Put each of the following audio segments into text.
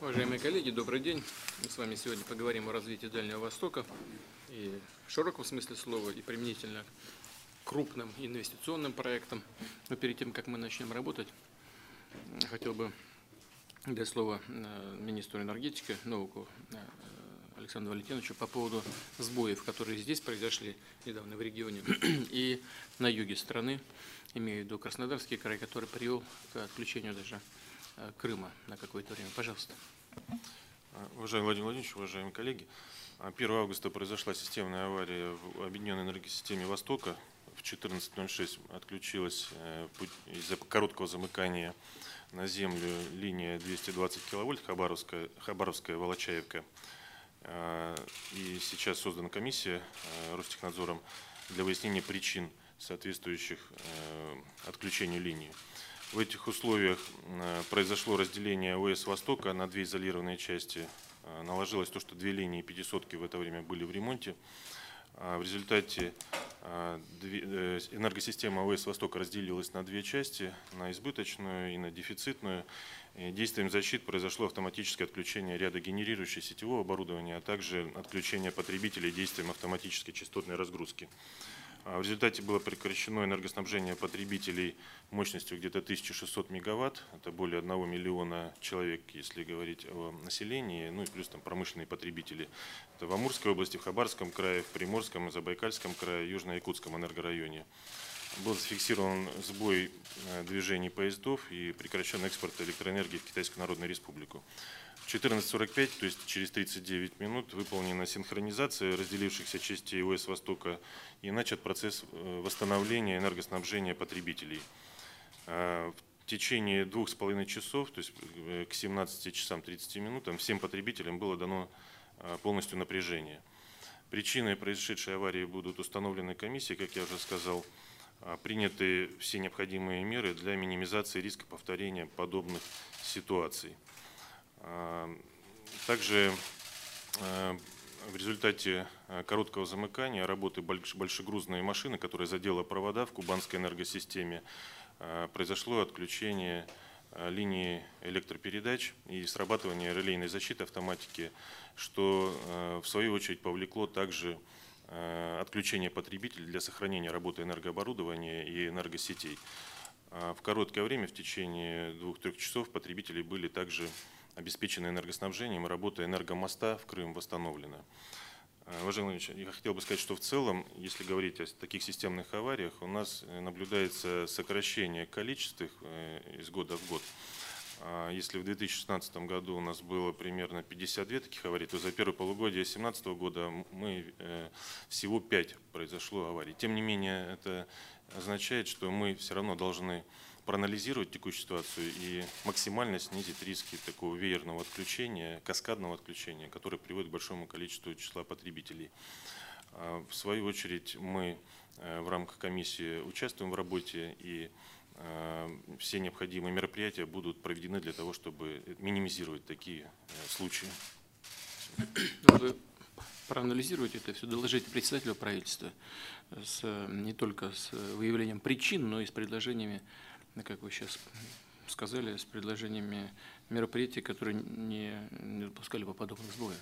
Уважаемые коллеги, добрый день. Мы с вами сегодня поговорим о развитии Дальнего Востока и в широком смысле слова, и применительно к крупным инвестиционным проектам. Но перед тем, как мы начнем работать, хотел бы дать слово министру энергетики Новику Александру Валентиновичу по поводу сбоев, которые здесь произошли недавно в регионе и на юге страны, имею в виду Краснодарский край, который привел к отключению даже Крыма на какое-то время. Пожалуйста. Уважаемый Владимир Владимирович, уважаемые коллеги, 1 августа произошла системная авария в объединенной энергосистеме Востока. В 14:06 отключилась из-за короткого замыкания на землю линия 220 киловольт Хабаровская-Волочаевка. И сейчас создана комиссия Ростехнадзором для выяснения причин соответствующих отключению линии. В этих условиях произошло разделение ОС Востока на две изолированные части. Наложилось то, что две линии 500-ки в это время были в ремонте. В результате энергосистема ОС Востока разделилась на две части, на избыточную и на дефицитную. Действием защиты произошло автоматическое отключение ряда генерирующего сетевого оборудования, а также отключение потребителей действием автоматической частотной разгрузки. В результате было прекращено энергоснабжение потребителей мощностью где-то 1600 мегаватт, это более 1 миллиона человек, если говорить о населении, ну и плюс там промышленные потребители. Это в Амурской области, в Хабаровском крае, в Приморском и Забайкальском крае, Южно-Якутском энергорайоне. Был зафиксирован сбой движений поездов и прекращен экспорт электроэнергии в Китайскую Народную Республику. В 14:45, то есть через 39 минут, выполнена синхронизация разделившихся частей ОС Востока и начат процесс восстановления энергоснабжения потребителей. В течение 2,5 часов, то есть к 17 часам 30 минутам, всем потребителям было дано полностью напряжение. Причины произошедшей аварии будут установлены комиссией, как я уже сказал. Приняты все необходимые меры для минимизации риска повторения подобных ситуаций. Также в результате короткого замыкания работы большегрузной машины, которая задела провода в Кубанской энергосистеме, произошло отключение линии электропередач и срабатывание релейной защиты автоматики, что в свою очередь повлекло также отключение потребителей для сохранения работы энергооборудования и энергосетей. В короткое время, в течение 2-3 часов, потребители были также обеспечены энергоснабжением, и работа энергомоста в Крым восстановлена. Уважаемый Владимир Ильич, я хотел бы сказать, что в целом, если говорить о таких системных авариях, у нас наблюдается сокращение количества из года в год. Если в 2016 году у нас было примерно 52 таких аварий, то за первое полугодие 2017 года всего 5 произошло аварий. Тем не менее, это означает, что мы все равно должны проанализировать текущую ситуацию и максимально снизить риски такого веерного отключения, каскадного отключения, которое приводит к большому количеству числа потребителей. В свою очередь мы в рамках комиссии участвуем в работе, и все необходимые мероприятия будут проведены для того, чтобы минимизировать такие случаи. Вы проанализируете это все, доложите председателю правительства не только с выявлением причин, но и с предложениями, как вы сейчас сказали, с предложениями мероприятий, которые не допускали бы подобных сбоев.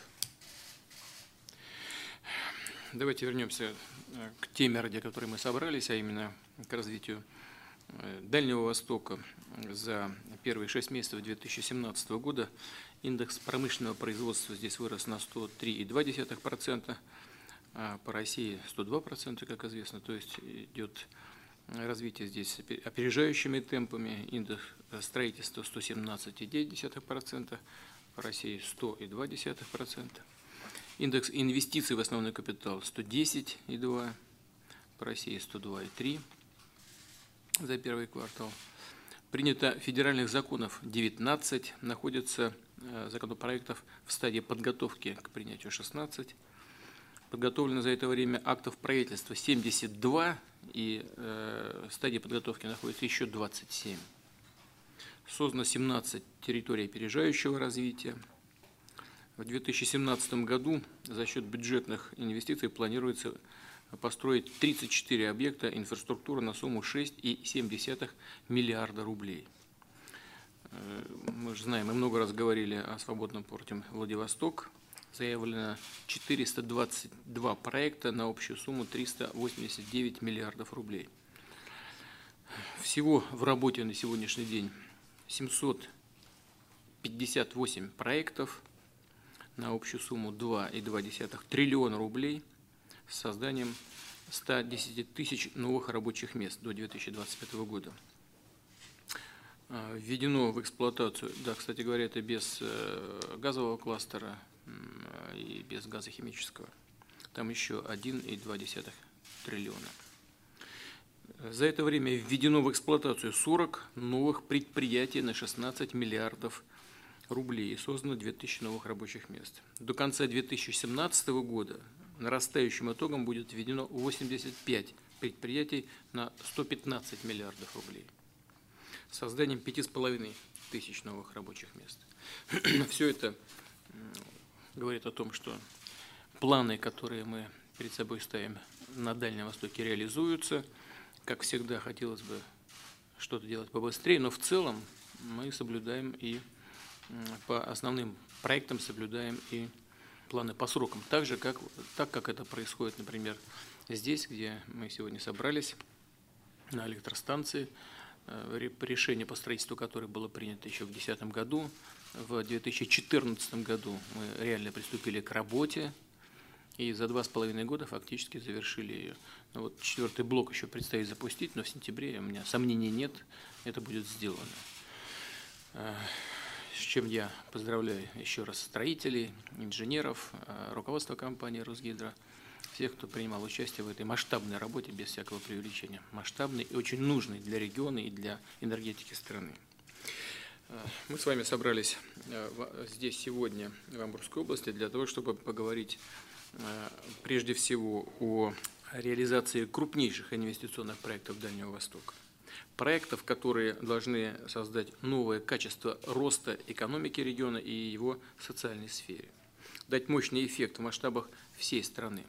Давайте вернемся к теме, ради которой мы собрались, а именно к развитию Дальнего Востока. За первые 6 месяцев 2017 года индекс промышленного производства здесь вырос на 103,2%, а по России 102%, как известно. То есть идет развитие здесь опережающими темпами. Индекс строительства 117,9%, по России 100,2%. Индекс инвестиций в основной капитал 110,2%, по России 102,3% за первый квартал. Принято федеральных законов 19, находятся законопроектов в стадии подготовки к принятию 16. Подготовлено за это время актов правительства 72, и в стадии подготовки находится еще 27. Создано 17 территорий опережающего развития. В 2017 году за счет бюджетных инвестиций планируется построить 34 объекта инфраструктуры на сумму 6,7 миллиарда рублей. мы же знаем, мы много раз говорили о свободном порте Владивосток. Заявлено 422 проекта на общую сумму 389 миллиардов рублей. Всего в работе на сегодняшний день 758 проектов на общую сумму 2,2 триллиона рублей с созданием 110 тысяч новых рабочих мест до 2025 года. Введено в эксплуатацию, да, кстати говоря, это без газового кластера и без газохимического. Там еще 1,2 триллиона. За это время введено в эксплуатацию 40 новых предприятий на 16 миллиардов рублей и создано 2000 новых рабочих мест. До конца 2017 года нарастающим итогом будет введено 85 предприятий на 115 миллиардов рублей с созданием 5500 новых рабочих мест. Все это говорит о том, что планы, которые мы перед собой ставим на Дальнем Востоке, реализуются. Как всегда, хотелось бы что-то делать побыстрее, но в целом мы соблюдаем и по основным проектам соблюдаем и планы по срокам. Так как это происходит, например, здесь, где мы сегодня собрались, на электростанции, решение по строительству которой было принято еще в 2010 году. В 2014 году мы реально приступили к работе и за 2,5 года фактически завершили ее. Ну, вот 4-й блок еще предстоит запустить, но в сентябре, у меня сомнений нет, это будет сделано. С чем я поздравляю еще раз строителей, инженеров, руководство компании «Росгидро», всех, кто принимал участие в этой масштабной работе, без всякого преувеличения. Масштабной и очень нужной для региона и для энергетики страны. Мы с вами собрались здесь сегодня, в Амурской области, для того, чтобы поговорить прежде всего о реализации крупнейших инвестиционных проектов Дальнего Востока. Проектов, которые должны создать новое качество роста экономики региона и его социальной сфере, дать мощный эффект в масштабах всей страны.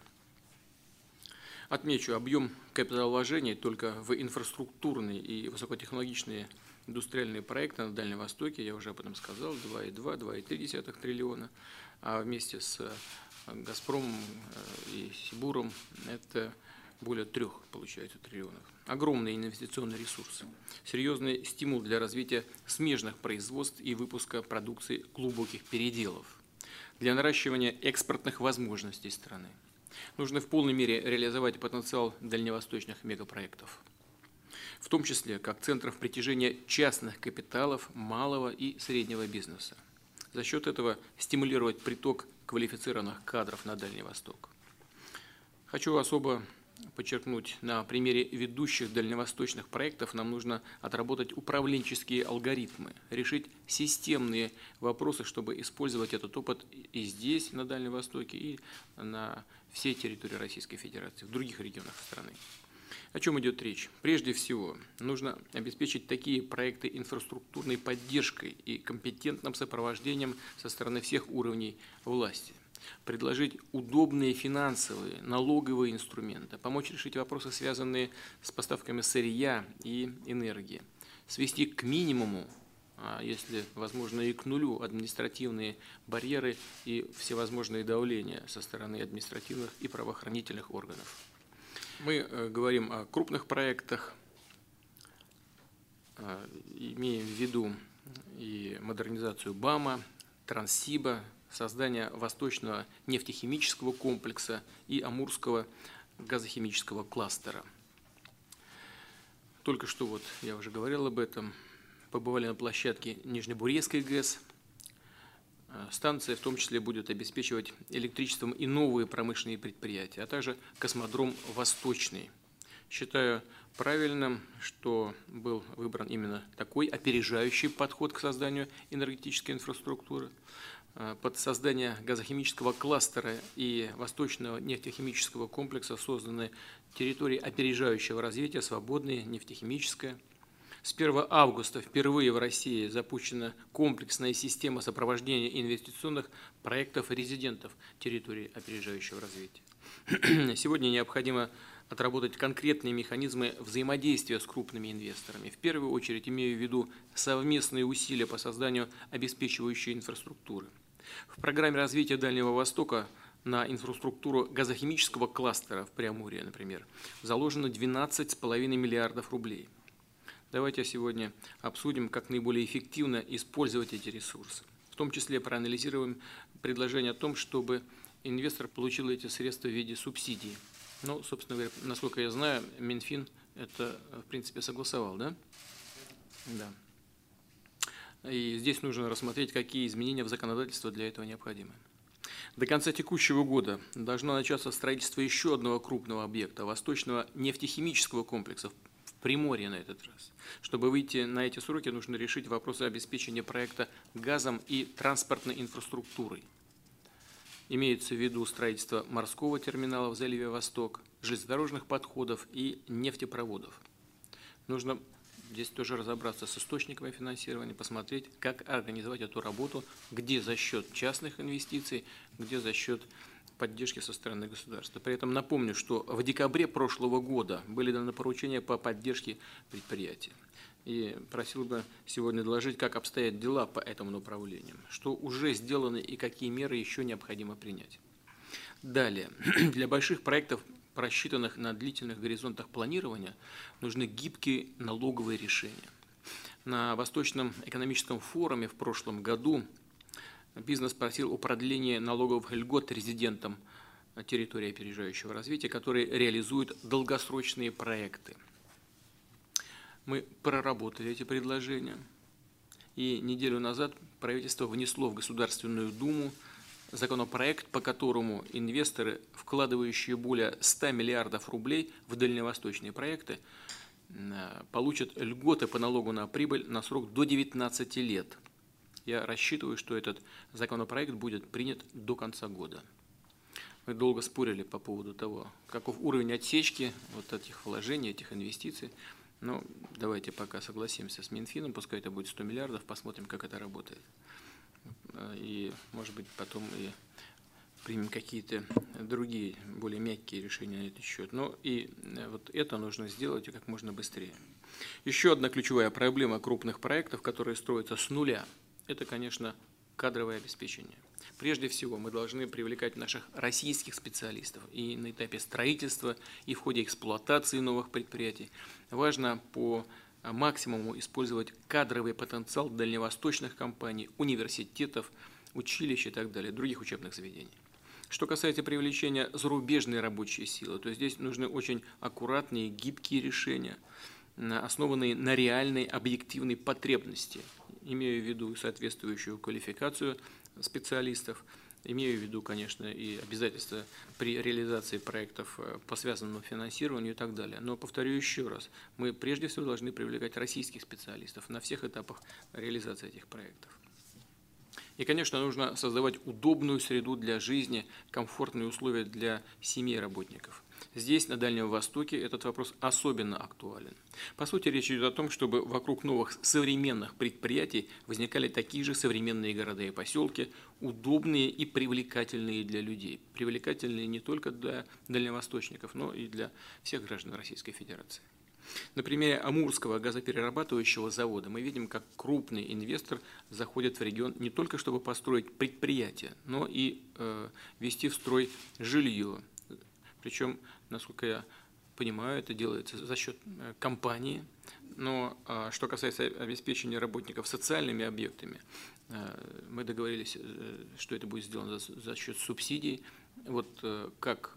Отмечу, объем капиталовложений только в инфраструктурные и высокотехнологичные индустриальные проекты на Дальнем Востоке, я уже об этом сказал, 2,3 триллиона, а вместе с «Газпромом» и «Сибуром» это более 3, получается, триллионов. Огромные инвестиционные ресурсы, серьезный стимул для развития смежных производств и выпуска продукции глубоких переделов, для наращивания экспортных возможностей страны. Нужно в полной мере реализовать потенциал дальневосточных мегапроектов, в том числе как центров притяжения частных капиталов малого и среднего бизнеса. За счет этого стимулировать приток квалифицированных кадров на Дальний Восток. Хочу особо подчеркнуть, на примере ведущих дальневосточных проектов нам нужно отработать управленческие алгоритмы, решить системные вопросы, чтобы использовать этот опыт и здесь, на Дальнем Востоке, и на всей территории Российской Федерации, в других регионах страны. О чем идет речь? Прежде всего, нужно обеспечить такие проекты инфраструктурной поддержкой и компетентным сопровождением со стороны всех уровней власти. Предложить удобные финансовые, налоговые инструменты, помочь решить вопросы, связанные с поставками сырья и энергии, свести к минимуму, если возможно и к нулю, административные барьеры и всевозможные давления со стороны административных и правоохранительных органов. Мы говорим о крупных проектах, имеем в виду и модернизацию БАМа, Транссиба, создание Восточного нефтехимического комплекса и Амурского газохимического кластера. Только что, вот я уже говорил об этом, побывали на площадке Нижнебурейской ГЭС. Станция в том числе будет обеспечивать электричеством и новые промышленные предприятия, а также космодром «Восточный». Считаю правильным, что был выбран именно такой опережающий подход к созданию энергетической инфраструктуры. Под создание газохимического кластера и Восточного нефтехимического комплекса созданы территории опережающего развития, свободные, нефтехимическая. С 1 августа впервые в России запущена комплексная система сопровождения инвестиционных проектов резидентов территории опережающего развития. Сегодня необходимо отработать конкретные механизмы взаимодействия с крупными инвесторами. В первую очередь имею в виду совместные усилия по созданию обеспечивающей инфраструктуры. В программе развития Дальнего Востока на инфраструктуру газохимического кластера в Преамурье, например, заложено 12,5 миллиардов рублей. Давайте сегодня обсудим, как наиболее эффективно использовать эти ресурсы. В том числе проанализируем предложение о том, чтобы инвестор получил эти средства в виде субсидий. Ну, собственно говоря, насколько я знаю, Минфин это, в принципе, согласовал, да? Да. И здесь нужно рассмотреть, какие изменения в законодательство для этого необходимы. До конца текущего года должно начаться строительство еще одного крупного объекта – восточного нефтехимического комплекса в Приморье на этот раз. Чтобы выйти на эти сроки, нужно решить вопросы обеспечения проекта газом и транспортной инфраструктурой. Имеется в виду строительство морского терминала в заливе Восток, железнодорожных подходов и нефтепроводов. Нужно здесь тоже разобраться с источниками финансирования, посмотреть, как организовать эту работу, где за счет частных инвестиций, где за счет поддержки со стороны государства. При этом напомню, что в декабре прошлого года были даны поручения по поддержке предприятий. И просил бы сегодня доложить, как обстоят дела по этому направлению, что уже сделано и какие меры еще необходимо принять. Далее, для больших проектов, просчитанных на длительных горизонтах планирования, нужны гибкие налоговые решения. На Восточном экономическом форуме в прошлом году бизнес просил о продлении налоговых льгот резидентам территории опережающего развития, которые реализуют долгосрочные проекты. Мы проработали эти предложения, и неделю назад правительство внесло в Государственную Думу законопроект, по которому инвесторы, вкладывающие более 100 миллиардов рублей в дальневосточные проекты, получат льготы по налогу на прибыль на срок до 19 лет. Я рассчитываю, что этот законопроект будет принят до конца года. Мы долго спорили по поводу того, каков уровень отсечки вот этих вложений, этих инвестиций. Но давайте пока согласимся с Минфином, пускай это будет 100 миллиардов, посмотрим, как это работает. И, может быть, потом и примем какие-то другие, более мягкие решения на этот счет. Но и вот это нужно сделать как можно быстрее. Еще одна ключевая проблема крупных проектов, которые строятся с нуля, это, конечно, кадровое обеспечение. Прежде всего, мы должны привлекать наших российских специалистов и на этапе строительства, и в ходе эксплуатации новых предприятий. Важно по максимуму использовать кадровый потенциал дальневосточных компаний, университетов, училищ и так далее, других учебных заведений. Что касается привлечения зарубежной рабочей силы, то здесь нужны очень аккуратные, гибкие решения, основанные на реальной объективной потребности. Имею в виду соответствующую квалификацию специалистов, имею в виду, конечно, и обязательства при реализации проектов по связанному финансированию и так далее. Но повторю еще раз, мы прежде всего должны привлекать российских специалистов на всех этапах реализации этих проектов. И, конечно, нужно создавать удобную среду для жизни, комфортные условия для семей работников. Здесь, на Дальнем Востоке, этот вопрос особенно актуален. По сути, речь идет о том, чтобы вокруг новых современных предприятий возникали такие же современные города и поселки, удобные и привлекательные для людей. Привлекательные не только для дальневосточников, но и для всех граждан Российской Федерации. На примере Амурского газоперерабатывающего завода мы видим, как крупный инвестор заходит в регион не только чтобы построить предприятие, но и ввести в строй жилье. Причем, насколько я понимаю, это делается за счет компании. Но что касается обеспечения работников социальными объектами, мы договорились, что это будет сделано за счет субсидий. Вот как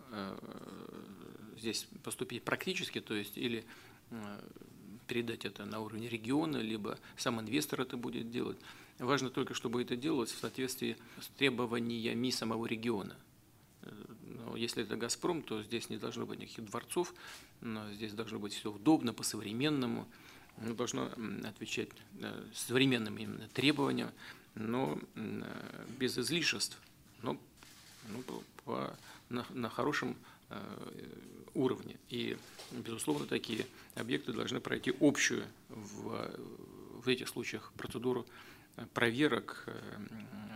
здесь поступить практически, то есть или передать это на уровень региона, либо сам инвестор это будет делать. Важно только, чтобы это делалось в соответствии с требованиями самого региона. Но если это «Газпром», то здесь не должно быть никаких дворцов, но здесь должно быть все удобно, по-современному, должно отвечать современным именно требованиям, но без излишеств, но на хорошем уровне. И, безусловно, такие объекты должны пройти общую в этих случаях процедуру проверок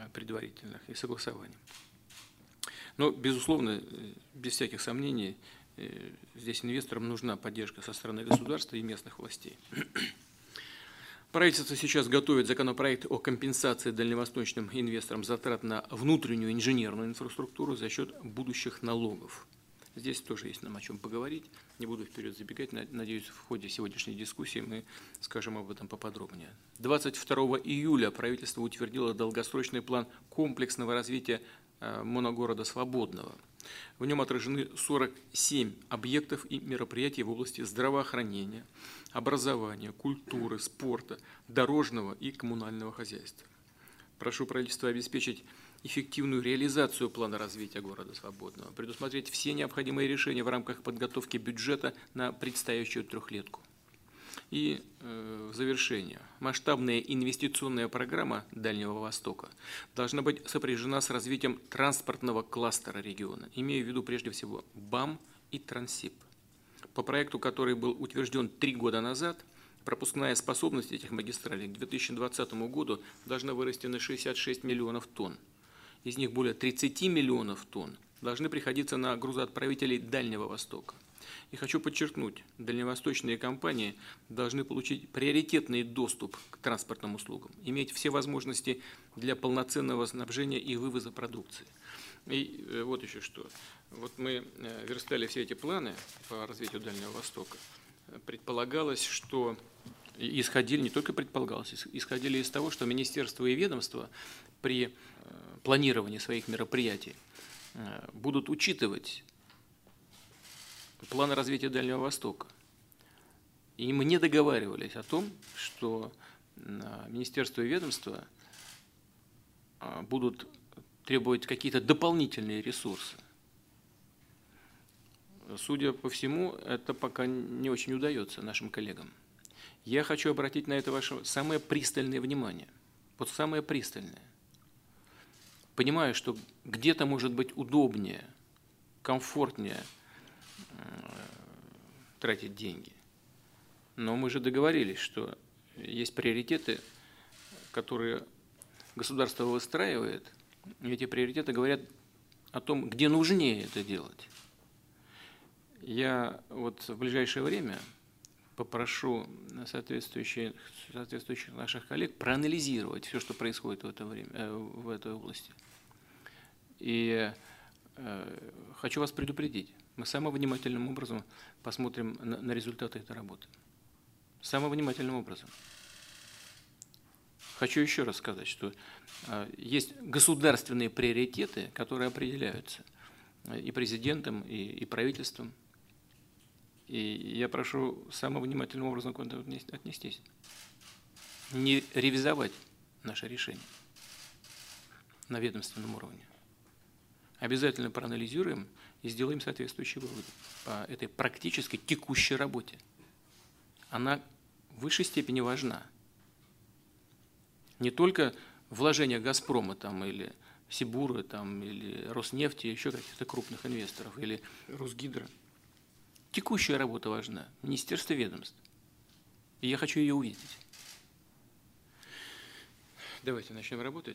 предварительных и согласований. Но, безусловно, без всяких сомнений, здесь инвесторам нужна поддержка со стороны государства и местных властей. Правительство сейчас готовит законопроект о компенсации дальневосточным инвесторам затрат на внутреннюю инженерную инфраструктуру за счет будущих налогов. Здесь тоже есть нам о чем поговорить. Не буду вперед забегать. Надеюсь, в ходе сегодняшней дискуссии мы скажем об этом поподробнее. 22 июля правительство утвердило долгосрочный план комплексного развития моногорода Свободного. В нем отражены 47 объектов и мероприятий в области здравоохранения, образования, культуры, спорта, дорожного и коммунального хозяйства. Прошу правительство обеспечить эффективную реализацию плана развития города Свободного, предусмотреть все необходимые решения в рамках подготовки бюджета на предстоящую трехлетку. И в завершение. Масштабная инвестиционная программа Дальнего Востока должна быть сопряжена с развитием транспортного кластера региона, имея в виду прежде всего БАМ и Транссиб. По проекту, который был утвержден 3 года назад, пропускная способность этих магистралей к 2020 году должна вырасти на 66 миллионов тонн. Из них более 30 миллионов тонн должны приходиться на грузоотправителей Дальнего Востока. И хочу подчеркнуть, дальневосточные компании должны получить приоритетный доступ к транспортным услугам, иметь все возможности для полноценного снабжения и вывоза продукции. И вот еще что. Вот мы верстали все эти планы по развитию Дальнего Востока. Предполагалось, что исходили, не только предполагалось, исходили из того, что министерства и ведомства при планировании своих мероприятий будут учитывать планы развития Дальнего Востока. И мы не договаривались о том, что министерство и ведомства будут требовать какие-то дополнительные ресурсы. Судя по всему, это пока не очень удается нашим коллегам. Я хочу обратить на это ваше самое пристальное внимание. Вот самое пристальное. Понимаю, что где-то может быть удобнее, комфортнее тратить деньги. Но мы же договорились, что есть приоритеты, которые государство выстраивает, и эти приоритеты говорят о том, где нужнее это делать. Я вот в ближайшее время попрошу соответствующих наших коллег проанализировать все, что происходит в этой области. И хочу вас предупредить, мы самым внимательным образом посмотрим на результаты этой работы. Самым внимательным образом. Хочу еще раз сказать, что есть государственные приоритеты, которые определяются и президентом, и правительством. И я прошу самым внимательным образом к этому отнестись. Не ревизовать наше решение на ведомственном уровне. Обязательно проанализируем и сделаем соответствующие выводы по этой практически текущей работе. Она в высшей степени важна. Не только вложения «Газпрома» там, или «Сибура», там, или «Роснефти», еще каких-то крупных инвесторов, или «Русгидро». Текущая работа важна, министерство ведомств. И я хочу ее увидеть. Давайте начнем работать.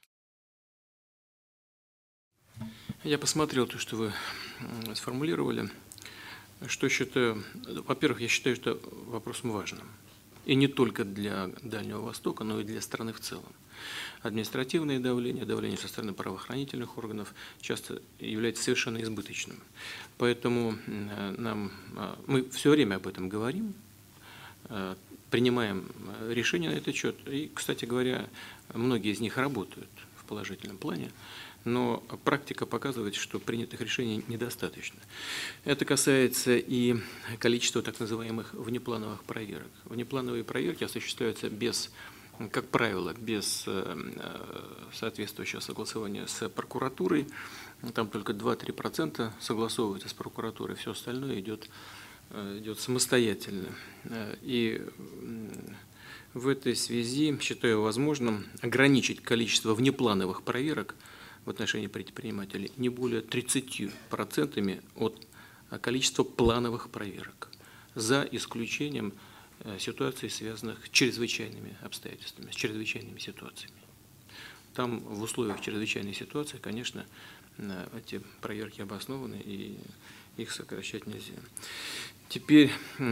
Я посмотрел то, что вы сформулировали. Что считаю, во-первых, я считаю, что вопросом важным. И не только для Дальнего Востока, но и для страны в целом. Административное давление, давление со стороны правоохранительных органов часто является совершенно избыточным. Поэтому мы все время об этом говорим, принимаем решения на этот счет. И, кстати говоря, многие из них работают в положительном плане. Но практика показывает, что принятых решений недостаточно. Это касается и количества так называемых внеплановых проверок. Внеплановые проверки осуществляются без, как правило, без соответствующего согласования с прокуратурой. Там только 2-3% согласовываются с прокуратурой, все остальное идет самостоятельно. И в этой связи считаю возможным ограничить количество внеплановых проверок в отношении предпринимателей не более 30% от количества плановых проверок, за исключением ситуаций, связанных с чрезвычайными обстоятельствами, с чрезвычайными ситуациями. Там в условиях чрезвычайной ситуации, конечно, эти проверки обоснованы, и их сокращать нельзя. Теперь,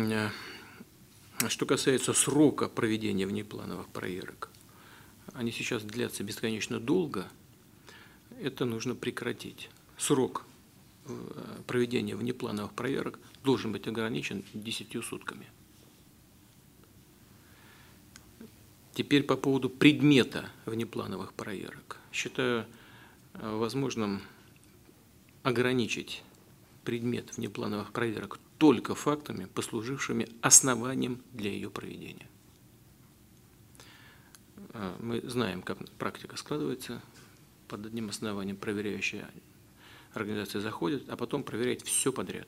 что касается срока проведения внеплановых проверок, они сейчас длятся бесконечно долго, это нужно прекратить. Срок проведения внеплановых проверок должен быть ограничен 10 сутками. Теперь по поводу предмета внеплановых проверок. Считаю возможным ограничить предмет внеплановых проверок только фактами, послужившими основанием для ее проведения. Мы знаем, как практика складывается. Под одним основанием проверяющая организация заходит, а потом проверяет все подряд.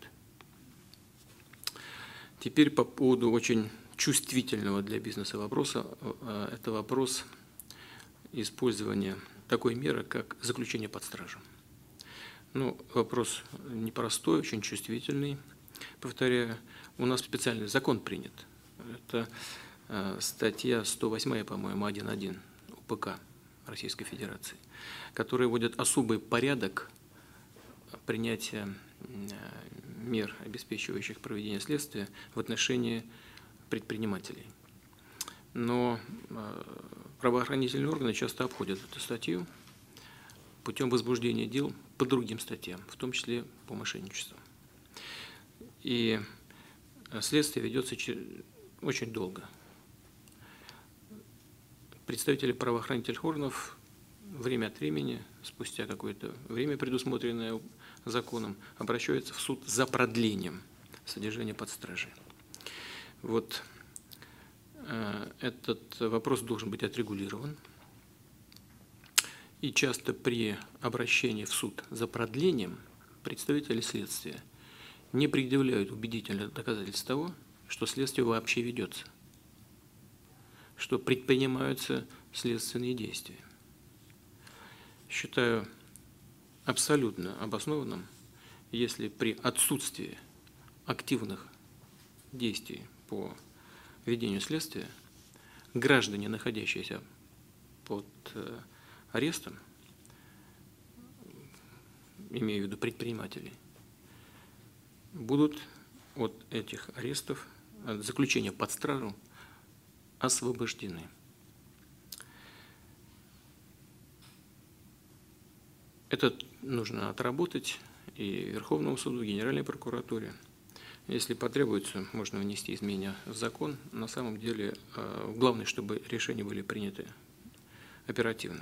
Теперь по поводу очень чувствительного для бизнеса вопроса. Это вопрос использования такой меры, как заключение под стражу. Ну, вопрос непростой, очень чувствительный. Повторяю, у нас специальный закон принят. Это статья 108, по-моему, 1.1 УПК Российской Федерации, которая вводит особый порядок принятия мер, обеспечивающих проведение следствия в отношении предпринимателей. Но правоохранительные органы часто обходят эту статью путем возбуждения дел по другим статьям, в том числе по мошенничеству. И следствие ведется очень долго. Представители правоохранительных органов время от времени, спустя какое-то время, предусмотренное законом, обращаются в суд за продлением содержания под стражей. Вот этот вопрос должен быть отрегулирован. И часто при обращении в суд за продлением представители следствия не предъявляют убедительных доказательств того, что следствие вообще ведется, что предпринимаются следственные действия. Считаю абсолютно обоснованным, если при отсутствии активных действий по ведению следствия граждане, находящиеся под арестом, имею в виду предпринимателей, будут от этих арестов, от заключения под стражу освобождены. Это нужно отработать и Верховному суду, и Генеральной прокуратуре. Если потребуется, можно внести изменения в закон. На самом деле, главное, чтобы решения были приняты оперативно.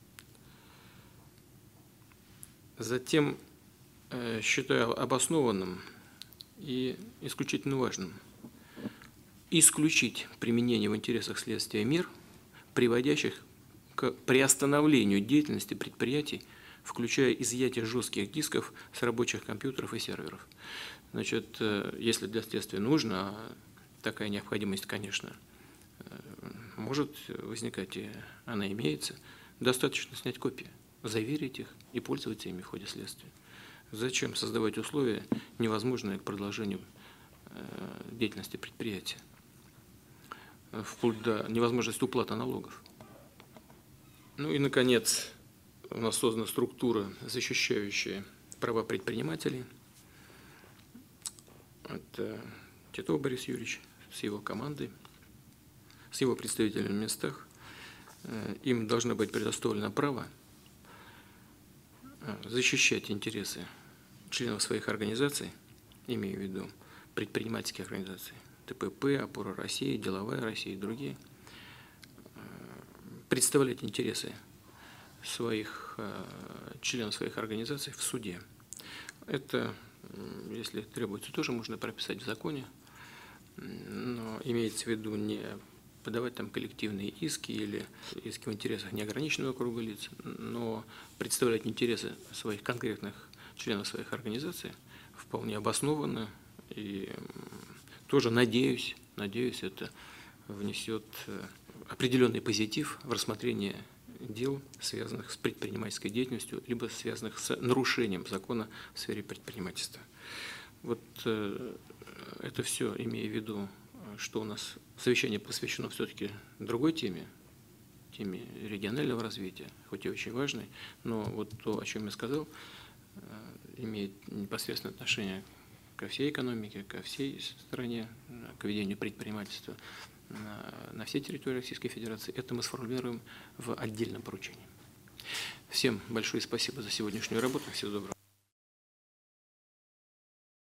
Затем считаю обоснованным и исключительно важным исключить применение в интересах следствия мер, приводящих к приостановлению деятельности предприятий, включая изъятие жестких дисков с рабочих компьютеров и серверов. Значит, если для следствия нужно, а такая необходимость, конечно, может возникать, и она имеется, достаточно снять копии, заверить их и пользоваться ими в ходе следствия. Зачем создавать условия, невозможные к продолжению деятельности предприятия, вплоть до невозможности уплаты налогов? Ну и, наконец, у нас создана структура, защищающая права предпринимателей. Это Титов Борис Юрьевич с его командой, с его представителями в местах. Им должно быть предоставлено право защищать интересы членов своих организаций, имею в виду предпринимательских организаций, ТПП, Опора России, Деловая Россия и другие, представлять интересы своих членов своих организаций в суде. Это, если требуется, тоже можно прописать в законе, но имеется в виду не подавать там коллективные иски или иски в интересах неограниченного круга лиц, но представлять интересы своих конкретных членов своих организаций вполне обоснованно, и тоже надеюсь, это внесет определенный позитив в рассмотрение дел, связанных с предпринимательской деятельностью, либо связанных с нарушением закона в сфере предпринимательства. Вот это все имея в виду, что у нас совещание посвящено все-таки другой теме регионального развития, хоть и очень важной, но вот то, о чем я сказал, имеет непосредственное отношение ко всей экономике, ко всей стране, к ведению предпринимательства на всей территории Российской Федерации, это мы сформулируем в отдельном поручении. Всем большое спасибо за сегодняшнюю работу. Всего доброго.